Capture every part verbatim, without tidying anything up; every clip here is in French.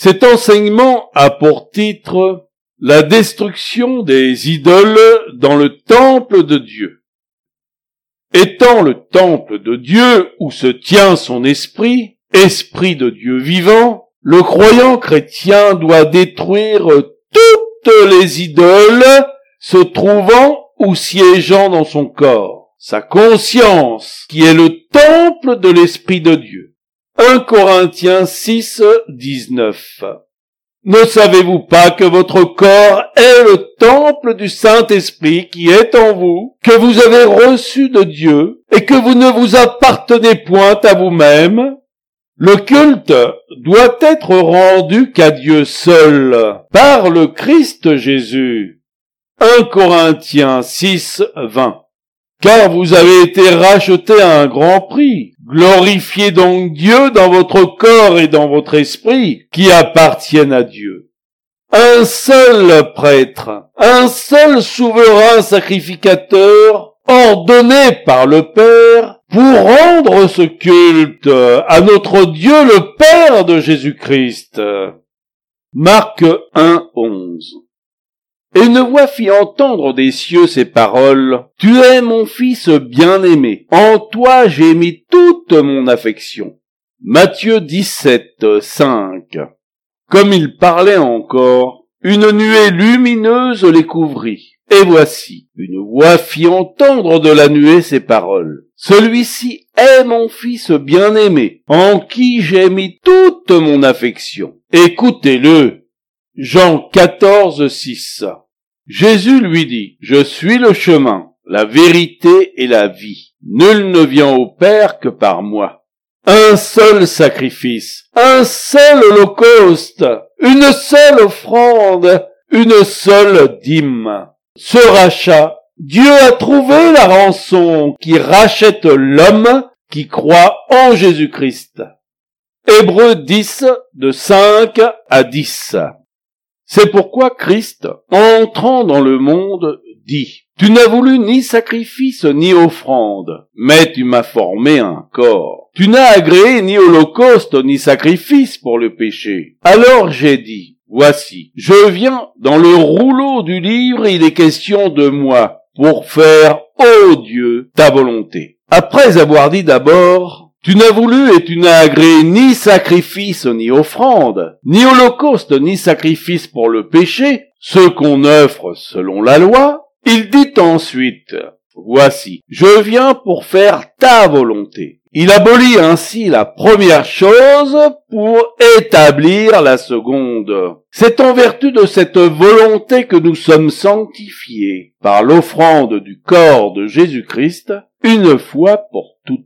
Cet enseignement a pour titre « La destruction des idoles dans le temple de Dieu ». Étant le temple de Dieu où se tient son esprit, esprit de Dieu vivant, le croyant chrétien doit détruire toutes les idoles se trouvant ou siégeant dans son corps, sa conscience qui est le temple de l'esprit de Dieu. un Corinthiens six, dix-neuf. Ne savez-vous pas que votre corps est le temple du Saint-Esprit qui est en vous, que vous avez reçu de Dieu, et que vous ne vous appartenez point à vous-même? Le culte doit être rendu qu'à Dieu seul, par le Christ Jésus. un Corinthiens six, vingt. Car vous avez été rachetés à un grand prix. Glorifiez donc Dieu dans votre corps et dans votre esprit, qui appartiennent à Dieu. Un seul prêtre, un seul souverain sacrificateur, ordonné par le Père, pour rendre ce culte à notre Dieu le Père de Jésus-Christ. Marc un, onze. Et une voix fit entendre des cieux ces paroles. « Tu es mon fils bien-aimé, en toi j'ai mis toute mon affection. » Matthieu dix-sept, cinq. Comme il parlait encore, une nuée lumineuse les couvrit. Et voici, une voix fit entendre de la nuée ces paroles. « Celui-ci est mon fils bien-aimé, en qui j'ai mis toute mon affection. Écoutez-le. » Jean quatorze, six. Jésus lui dit, « Je suis le chemin, la vérité et la vie. Nul ne vient au Père que par moi. » Un seul sacrifice, un seul holocauste, une seule offrande, une seule dîme. Ce rachat, Dieu a trouvé la rançon qui rachète l'homme qui croit en Jésus-Christ. Hébreux dix, de cinq à dix. C'est pourquoi Christ, entrant dans le monde, dit « Tu n'as voulu ni sacrifice ni offrande, mais tu m'as formé un corps. Tu n'as agréé ni holocauste ni sacrifice pour le péché. Alors j'ai dit, voici, je viens, dans le rouleau du livre, il est question de moi, pour faire, ô Dieu, ta volonté. » Après avoir dit d'abord « Tu n'as voulu et tu n'as agréé ni sacrifice ni offrande, ni holocauste ni sacrifice pour le péché, ce qu'on offre selon la loi. » Il dit ensuite, « Voici, je viens pour faire ta volonté. » Il abolit ainsi la première chose pour établir la seconde. C'est en vertu de cette volonté que nous sommes sanctifiés par l'offrande du corps de Jésus-Christ, une fois pour toutes.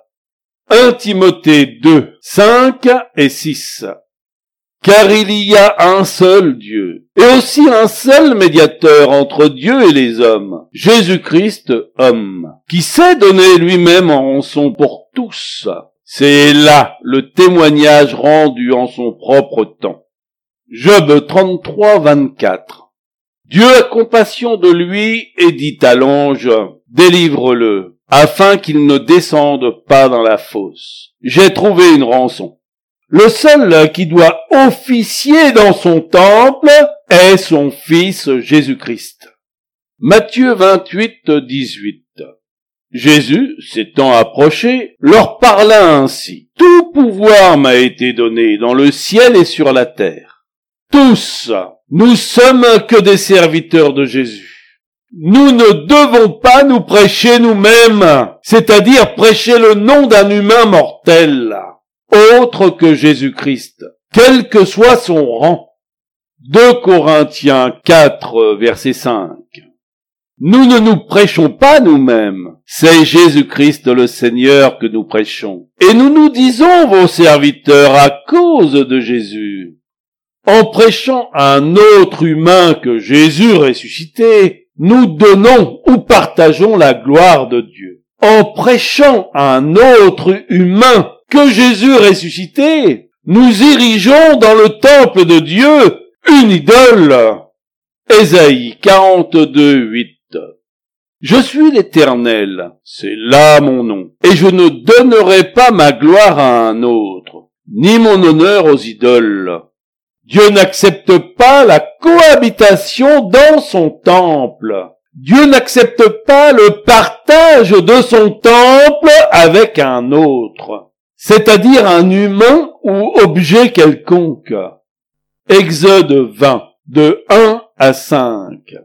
un Timothée deux, cinq et six. Car il y a un seul Dieu, et aussi un seul médiateur entre Dieu et les hommes, Jésus-Christ, homme, qui s'est donné lui-même en rançon pour tous. C'est là le témoignage rendu en son propre temps. Job trente-trois, vingt-quatre. Dieu a compassion de lui et dit à l'ange, « Délivre-le, afin qu'il ne descende pas dans la fosse. J'ai trouvé une rançon. » Le seul qui doit officier dans son temple est son Fils Jésus-Christ. Matthieu vingt-huit, dix-huit. Jésus, s'étant approché, leur parla ainsi. « Tout pouvoir m'a été donné dans le ciel et sur la terre. » Tous, nous sommes que des serviteurs de Jésus. Nous ne devons pas nous prêcher nous-mêmes, c'est-à-dire prêcher le nom d'un humain mortel, autre que Jésus-Christ, quel que soit son rang. deux Corinthiens quatre, verset cinq. Nous ne nous prêchons pas nous-mêmes, c'est Jésus-Christ le Seigneur que nous prêchons. Et nous nous disons vos serviteurs à cause de Jésus. En prêchant un autre humain que Jésus ressuscité, nous donnons ou partageons la gloire de Dieu. En prêchant un autre humain que Jésus ressuscité, nous érigeons dans le temple de Dieu une idole. Ésaïe quarante-deux, huit. Je suis l'Éternel, c'est là mon nom, et je ne donnerai pas ma gloire à un autre, ni mon honneur aux idoles. Dieu n'accepte pas la cohabitation dans son temple. Dieu n'accepte pas le partage de son temple avec un autre, c'est-à-dire un humain ou objet quelconque. Exode vingt, de un à cinq.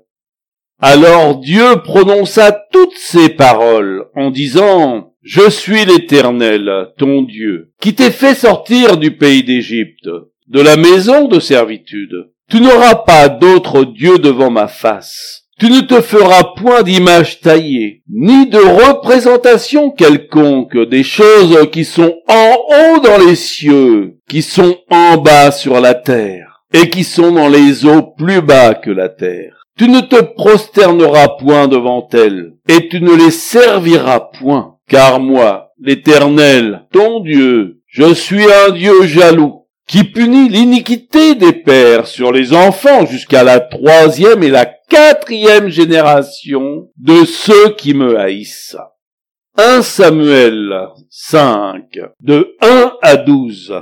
Alors Dieu prononça toutes ces paroles en disant: « Je suis l'Éternel, ton Dieu, qui t'ai fait sortir du pays d'Égypte, de la maison de servitude. Tu n'auras pas d'autre Dieu devant ma face. Tu ne te feras point d'image taillée, ni de représentation quelconque des choses qui sont en haut dans les cieux, qui sont en bas sur la terre, et qui sont dans les eaux plus bas que la terre. Tu ne te prosterneras point devant elles, et tu ne les serviras point, car moi, l'Éternel, ton Dieu, je suis un Dieu jaloux, qui punit l'iniquité des pères sur les enfants jusqu'à la troisième et la quatrième génération de ceux qui me haïssent. » un Samuel cinq, de un à douze.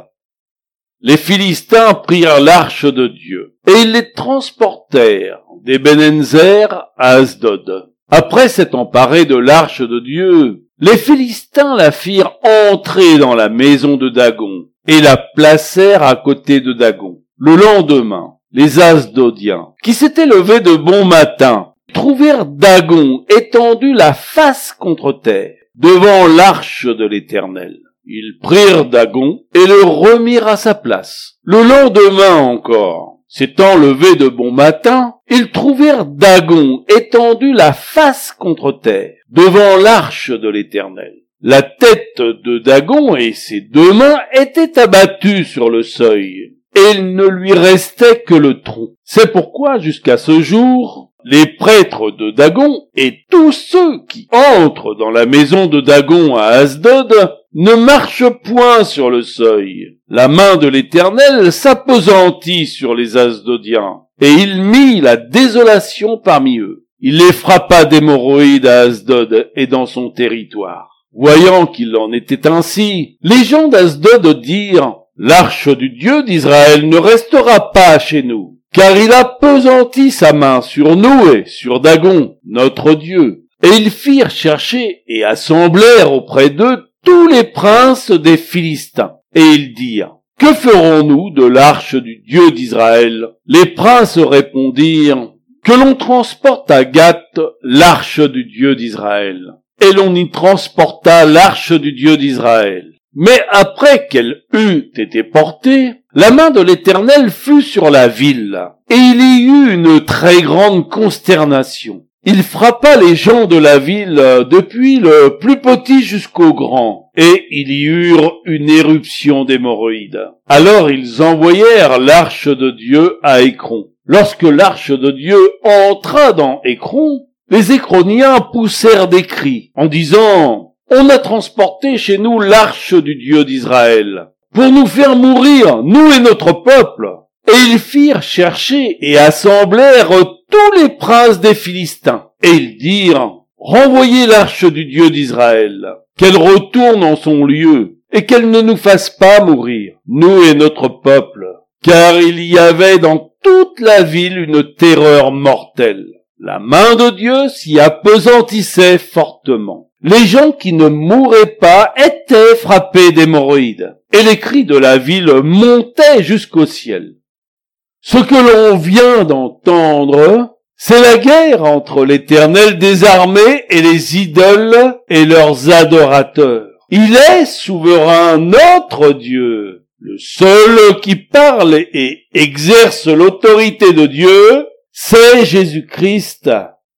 Les Philistins prirent l'arche de Dieu, et ils les transportèrent d'Ebenezer à Asdod. Après s'être emparés de l'arche de Dieu, les Philistins la firent entrer dans la maison de Dagon, et la placèrent à côté de Dagon. Le lendemain, les Asdodiens, qui s'étaient levés de bon matin, trouvèrent Dagon étendu la face contre terre, devant l'arche de l'Éternel. Ils prirent Dagon et le remirent à sa place. Le lendemain encore, s'étant levés de bon matin, ils trouvèrent Dagon étendu la face contre terre, devant l'arche de l'Éternel. La tête de Dagon et ses deux mains étaient abattues sur le seuil, et il ne lui restait que le tronc. C'est pourquoi, jusqu'à ce jour, les prêtres de Dagon et tous ceux qui entrent dans la maison de Dagon à Asdod ne marchent point sur le seuil. La main de l'Éternel s'appesantit sur les Asdodiens, et il mit la désolation parmi eux. Il les frappa d'hémorroïdes à Asdod et dans son territoire. Voyant qu'il en était ainsi, les gens d'Asdod dirent: « L'arche du Dieu d'Israël ne restera pas chez nous, car il a pesanti sa main sur nous et sur Dagon, notre Dieu. » Et ils firent chercher et assemblèrent auprès d'eux tous les princes des Philistins. Et ils dirent: « Que ferons-nous de l'arche du Dieu d'Israël ?» Les princes répondirent: « Que l'on transporte à Gath l'arche du Dieu d'Israël. » Et l'on y transporta l'arche du Dieu d'Israël. Mais après qu'elle eût été portée, la main de l'Éternel fut sur la ville, et il y eut une très grande consternation. Il frappa les gens de la ville, depuis le plus petit jusqu'au grand, et ils y eurent une éruption d'hémorroïdes. Alors ils envoyèrent l'arche de Dieu à Écron. Lorsque l'arche de Dieu entra dans Écron, les Écroniens poussèrent des cris, en disant: « On a transporté chez nous l'arche du Dieu d'Israël, pour nous faire mourir, nous et notre peuple. » Et ils firent chercher et assemblèrent tous les princes des Philistins. Et ils dirent: « Renvoyez l'arche du Dieu d'Israël, qu'elle retourne en son lieu, et qu'elle ne nous fasse pas mourir, nous et notre peuple. » Car il y avait dans toute la ville une terreur mortelle. La main de Dieu s'y appesantissait fortement. Les gens qui ne mouraient pas étaient frappés d'hémorroïdes, et les cris de la ville montaient jusqu'au ciel. Ce que l'on vient d'entendre, c'est la guerre entre l'Éternel des armées et les idoles et leurs adorateurs. Il est souverain, notre Dieu, le seul qui parle et exerce l'autorité de Dieu, c'est Jésus-Christ.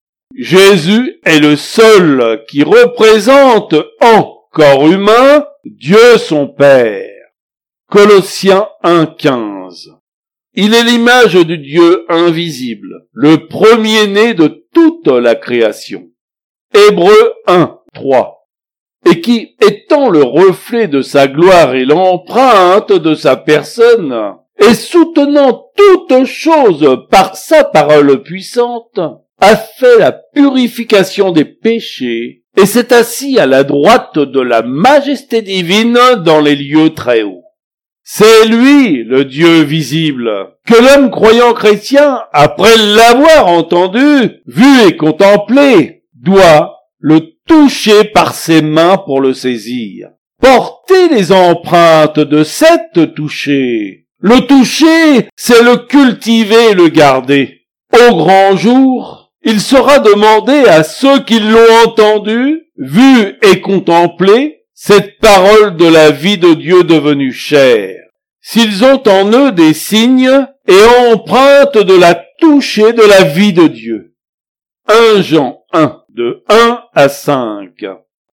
Jésus est le seul qui représente en corps humain Dieu son Père. Colossiens un quinze. Il est l'image du Dieu invisible, le premier-né de toute la création. Hébreux un trois. Et qui, étant le reflet de sa gloire et l'empreinte de sa personne, et soutenant toutes choses par sa parole puissante, a fait la purification des péchés, et s'est assis à la droite de la majesté divine dans les lieux très hauts. C'est lui, le Dieu visible, que l'homme croyant chrétien, après l'avoir entendu, vu et contemplé, doit le toucher par ses mains pour le saisir. Porter les empreintes de cet toucher. Le toucher, c'est le cultiver et le garder. Au grand jour, il sera demandé à ceux qui l'ont entendu, vu et contemplé, cette parole de la vie de Dieu devenue chair, s'ils ont en eux des signes et empreintes de la toucher de la vie de Dieu. un Jean un, de un à cinq.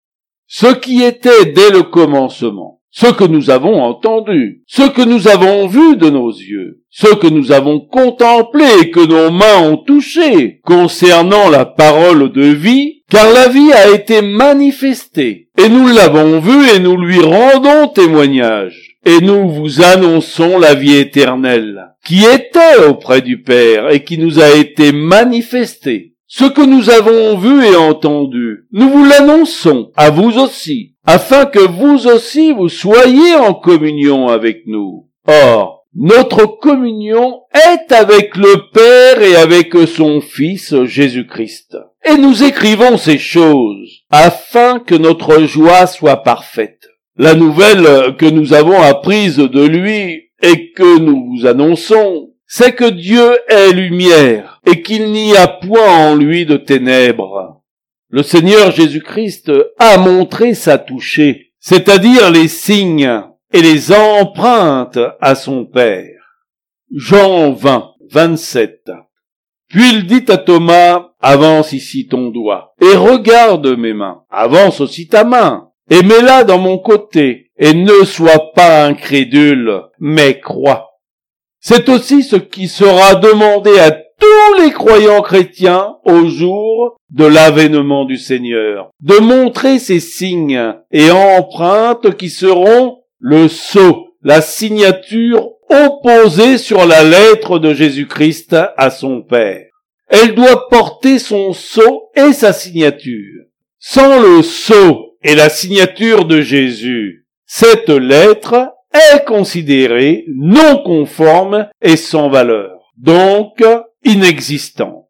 Ce qui était dès le commencement, ce que nous avons entendu, ce que nous avons vu de nos yeux, ce que nous avons contemplé et que nos mains ont touché, concernant la parole de vie, car la vie a été manifestée, et nous l'avons vue et nous lui rendons témoignage, et nous vous annonçons la vie éternelle, qui était auprès du Père et qui nous a été manifestée. Ce que nous avons vu et entendu, nous vous l'annonçons à vous aussi, afin que vous aussi vous soyez en communion avec nous. Or, notre communion est avec le Père et avec son Fils Jésus-Christ. Et nous écrivons ces choses, afin que notre joie soit parfaite. La nouvelle que nous avons apprise de lui et que nous vous annonçons, c'est que Dieu est lumière et qu'il n'y a point en lui de ténèbres. Le Seigneur Jésus-Christ a montré sa toucher, c'est-à-dire les signes et les empreintes à son Père. Jean vingt, vingt-sept. Puis il dit à Thomas, avance ici ton doigt, et regarde mes mains, avance aussi ta main, et mets-la dans mon côté, et ne sois pas incrédule, mais crois. C'est aussi ce qui sera demandé à tous les croyants chrétiens au jour de l'avènement du Seigneur, de montrer ces signes et empreintes qui seront le sceau, la signature opposée sur la lettre de Jésus-Christ à son Père. Elle doit porter son sceau et sa signature. Sans le sceau et la signature de Jésus, cette lettre est considérée non conforme et sans valeur, donc inexistante.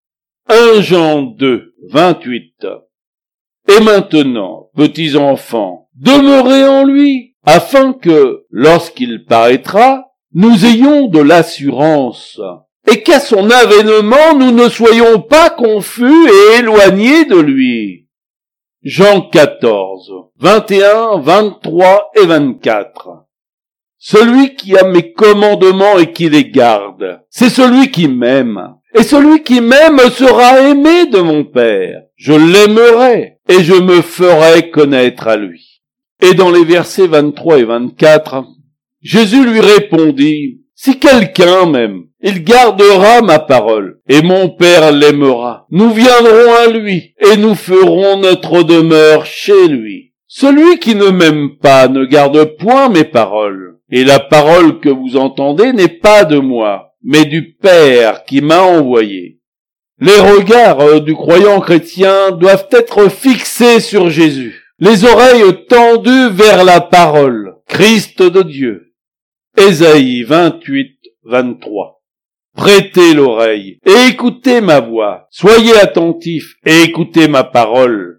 un Jean deux, vingt-huit. Et maintenant, petits enfants, demeurez en lui, afin que, lorsqu'il paraîtra, nous ayons de l'assurance, et qu'à son avènement nous ne soyons pas confus et éloignés de lui. Jean quatorze, vingt et un, vingt-trois et vingt-quatre. Celui qui a mes commandements et qui les garde, c'est celui qui m'aime. Et celui qui m'aime sera aimé de mon Père. Je l'aimerai et je me ferai connaître à lui. Et dans les versets vingt-trois et vingt-quatre, Jésus lui répondit, si quelqu'un m'aime, il gardera ma parole, et mon Père l'aimera. Nous viendrons à lui, et nous ferons notre demeure chez lui. Celui qui ne m'aime pas ne garde point mes paroles, et la parole que vous entendez n'est pas de moi, mais du Père qui m'a envoyé. Les regards du croyant chrétien doivent être fixés sur Jésus, les oreilles tendues vers la parole, Christ de Dieu. Ésaïe vingt-huit, vingt-trois. Prêtez l'oreille et écoutez ma voix. Soyez attentifs et écoutez ma parole.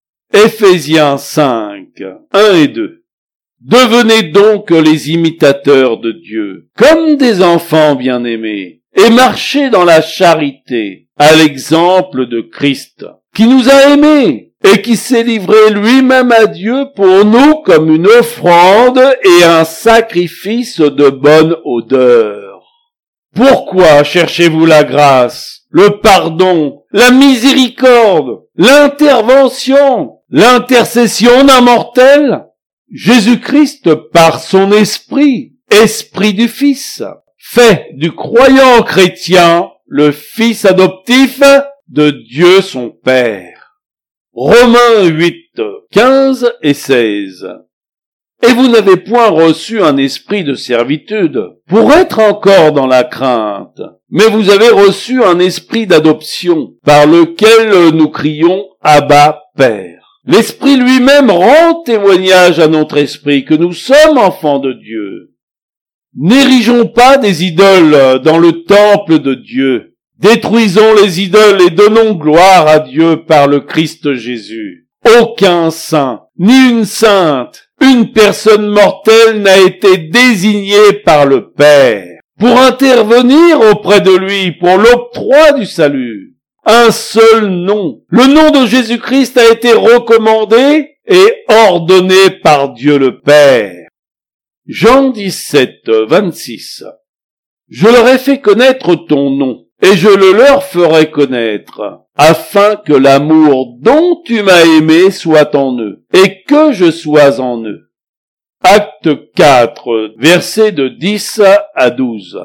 Éphésiens cinq, un et deux. Devenez donc les imitateurs de Dieu, comme des enfants bien-aimés, et marchez dans la charité, à l'exemple de Christ, qui nous a aimés, et qui s'est livré lui-même à Dieu pour nous comme une offrande et un sacrifice de bonne odeur. Pourquoi cherchez-vous la grâce, le pardon, la miséricorde, l'intervention, l'intercession d'un mortel? Jésus-Christ, par son esprit, esprit du Fils, fait du croyant chrétien le Fils adoptif de Dieu son Père. Romains huit, quinze et seize. Et vous n'avez point reçu un esprit de servitude pour être encore dans la crainte, mais vous avez reçu un esprit d'adoption par lequel nous crions Abba, Père. L'Esprit lui-même rend témoignage à notre esprit que nous sommes enfants de Dieu. N'érigeons pas des idoles dans le temple de Dieu. Détruisons les idoles et donnons gloire à Dieu par le Christ Jésus. Aucun saint, ni une sainte, une personne mortelle n'a été désignée par le Père pour intervenir auprès de lui pour l'octroi du salut. Un seul nom, le nom de Jésus-Christ, a été recommandé et ordonné par Dieu le Père. Jean dix-sept, vingt-six. Je leur ai fait connaître ton nom, et je le leur ferai connaître, afin que l'amour dont tu m'as aimé soit en eux, et que je sois en eux. Acte quatre, versets de dix à douze.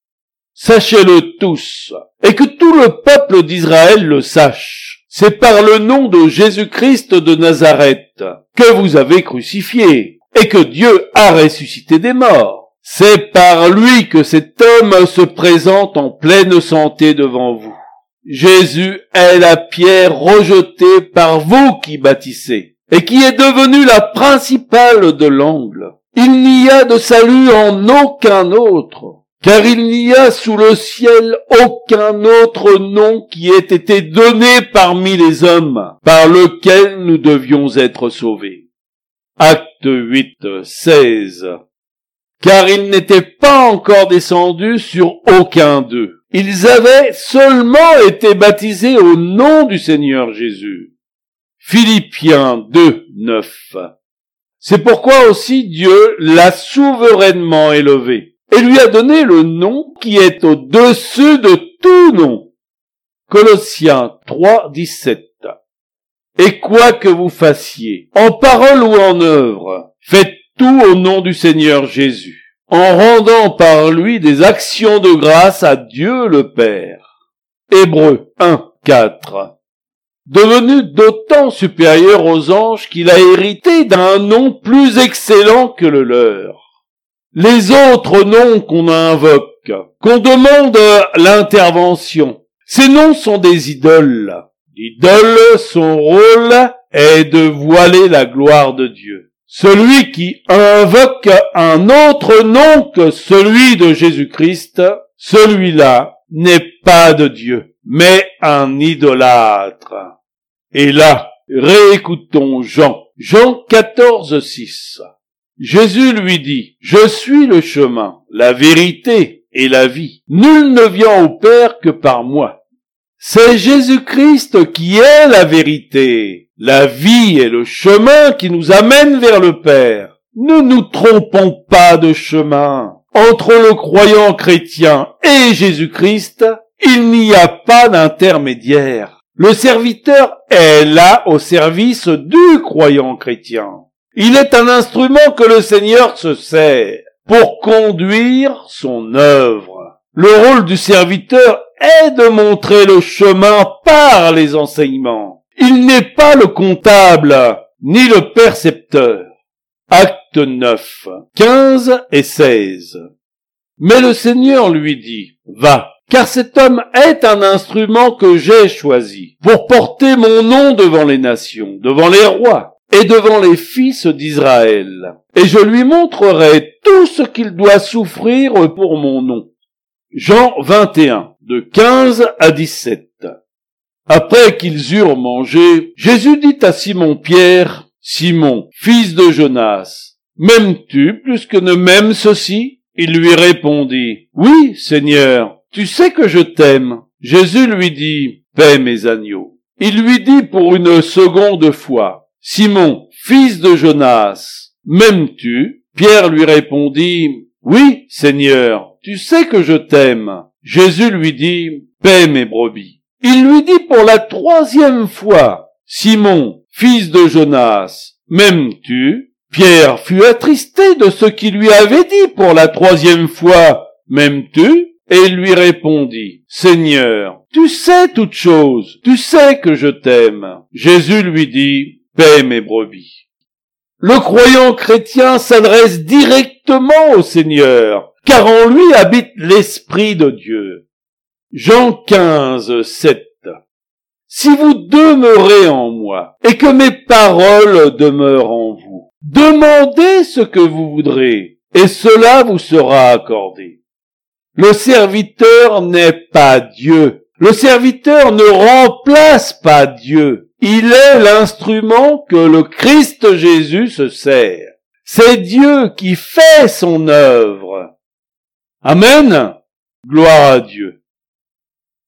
Sachez-le tous, et que tout le peuple d'Israël le sache. C'est par le nom de Jésus-Christ de Nazareth que vous avez crucifié, et que Dieu a ressuscité des morts. C'est par lui que cet homme se présente en pleine santé devant vous. Jésus est la pierre rejetée par vous qui bâtissez, et qui est devenue la principale de l'angle. Il n'y a de salut en aucun autre, car il n'y a sous le ciel aucun autre nom qui ait été donné parmi les hommes, par lequel nous devions être sauvés. Acte huit, seize. Car ils n'étaient pas encore descendus sur aucun d'eux. Ils avaient seulement été baptisés au nom du Seigneur Jésus. Philippiens deux, neuf. C'est pourquoi aussi Dieu l'a souverainement élevé et lui a donné le nom qui est au-dessus de tout nom. Colossiens trois, dix-sept. Et quoi que vous fassiez, en parole ou en œuvre, faites tout au nom du Seigneur Jésus, en rendant par lui des actions de grâce à Dieu le Père. Hébreux un, quatre. Devenu d'autant supérieur aux anges qu'il a hérité d'un nom plus excellent que le leur. Les autres noms qu'on invoque, qu'on demande l'intervention, ces noms sont des idoles. L'idole, son rôle est de voiler la gloire de Dieu. Celui qui invoque un autre nom que celui de Jésus-Christ, celui-là n'est pas de Dieu, mais un idolâtre. Et là, réécoutons Jean. Jean quatorze, six. Jésus lui dit, « Je suis le chemin, la vérité et la vie. Nul ne vient au Père que par moi. » C'est Jésus-Christ qui est la vérité, la vie et le chemin qui nous amène vers le Père. Ne nous trompons pas de chemin. Entre le croyant chrétien et Jésus-Christ, il n'y a pas d'intermédiaire. Le serviteur est là au service du croyant chrétien. Il est un instrument que le Seigneur se sert pour conduire son œuvre. Le rôle du serviteur est de montrer le chemin par les enseignements. Il n'est pas le comptable, ni le percepteur. Acte neuf, quinze et seize. Mais le Seigneur lui dit, « Va, car cet homme est un instrument que j'ai choisi pour porter mon nom devant les nations, devant les rois et devant les fils d'Israël. Et je lui montrerai tout ce qu'il doit souffrir pour mon nom. » Jean vingt et un, de quinze à dix-sept. Après qu'ils eurent mangé, Jésus dit à Simon-Pierre, « Simon, fils de Jonas, m'aimes-tu plus que ne m'aime ceci ?» Il lui répondit, « Oui, Seigneur, tu sais que je t'aime. » Jésus lui dit, « Paie mes agneaux. » Il lui dit pour une seconde fois, « Simon, fils de Jonas, m'aimes-tu » Pierre lui répondit, « Oui, Seigneur, tu sais que je t'aime. » Jésus lui dit, « Paie mes brebis. » Il lui dit pour la troisième fois, « Simon, fils de Jonas, m'aimes-tu » Pierre fut attristé de ce qu'il lui avait dit pour la troisième fois, « M'aimes-tu » Et il lui répondit, « Seigneur, tu sais toutes choses, tu sais que je t'aime. » Jésus lui dit, « Paie mes brebis. » Le croyant chrétien s'adresse directement au Seigneur, car en lui habite l'Esprit de Dieu. Jean quinze, sept. Si vous demeurez en moi, et que mes paroles demeurent en vous, demandez ce que vous voudrez, et cela vous sera accordé. Le serviteur n'est pas Dieu. Le serviteur ne remplace pas Dieu. Il est l'instrument que le Christ Jésus se sert. C'est Dieu qui fait son œuvre. Amen. Gloire à Dieu.